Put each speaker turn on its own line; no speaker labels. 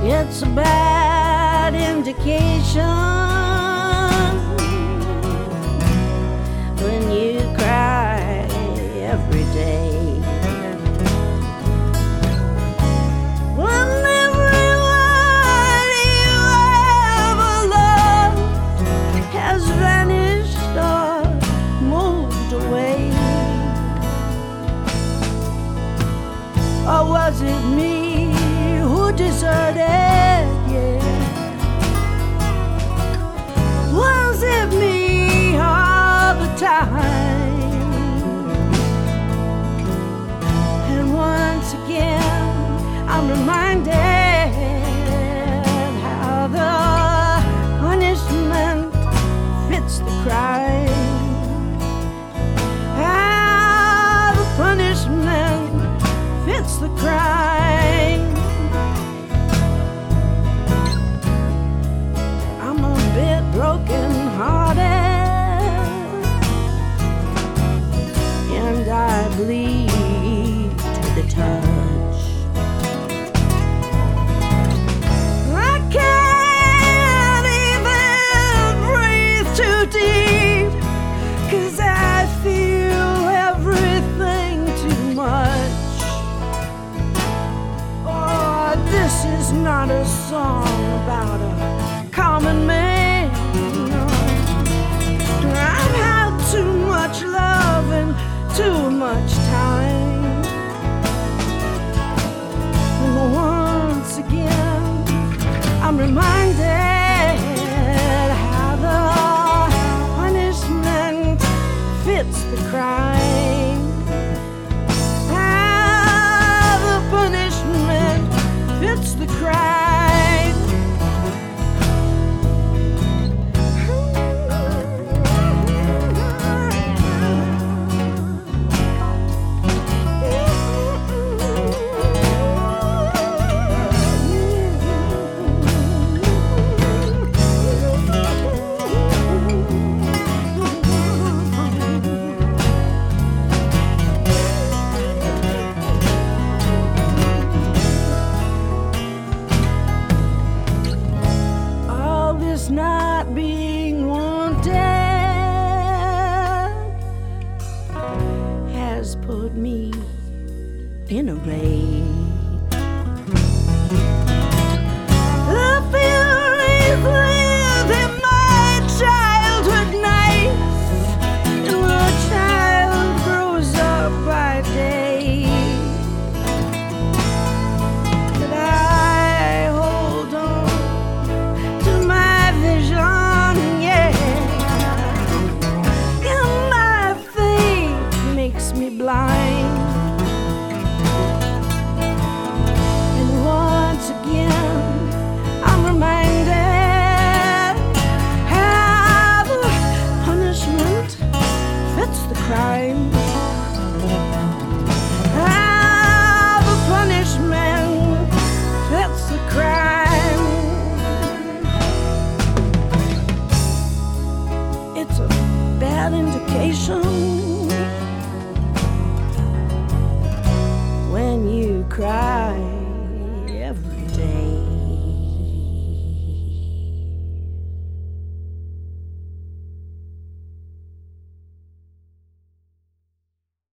It's a bad indication when you cry every day. When everyone you ever loved has vanished or moved away. Or was it me who deserted? Yeah. Was it me all the time? And once again I'm reminded how the punishment fits the crime. How the punishment fits the crime. I'm a bit broken hearted, and I bleed to the touch. I can't even breathe too deep, 'cause I feel everything too much. Oh, this is not a song about a common man. No. I've had too much love and too much time. And the